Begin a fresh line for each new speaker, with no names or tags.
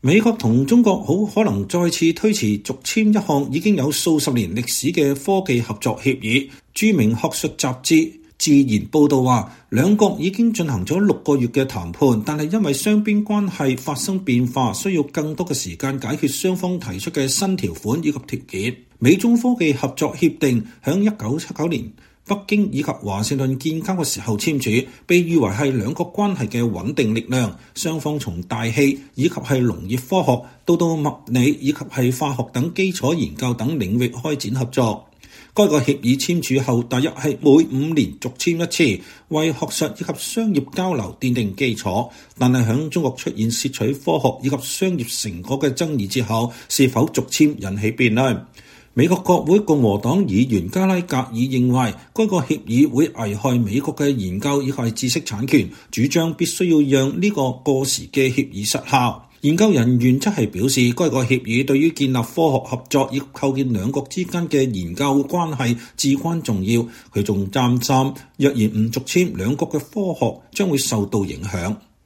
美國同中國好可能再次推遲續簽一項已經有數十年歷史嘅科技合作協議。著名學術雜誌《自然》報道話，兩國已經進行咗6個月嘅談判，但係因為雙邊關係發生變化，需要更多嘅時間解決雙方提出嘅新條款以及條件。美中科技合作協定響1979年北京以及華盛頓建交嘅時候簽署，被譽為係兩國關係嘅穩定力量。雙方從大氣以及係農業科學到物理以及係化學等基礎研究等領域開展合作。該個協議簽署後，大約係每5年續簽一次，為學術以及商業交流奠定基礎。但係響中國出現竊取科學以及商業成果嘅爭議之後，是否續簽引起辯論。美國國會共和黨議員加拉格爾認為，該個協議會危害美國嘅研究以及知識產權，主張必須要讓呢個過時嘅協議失效。研究人員則係表示，該個協議對於建立科學合作以及構建兩國之間嘅研究關係至關重要。佢仲擔心，若然唔續簽，兩國嘅科學將會受到影響。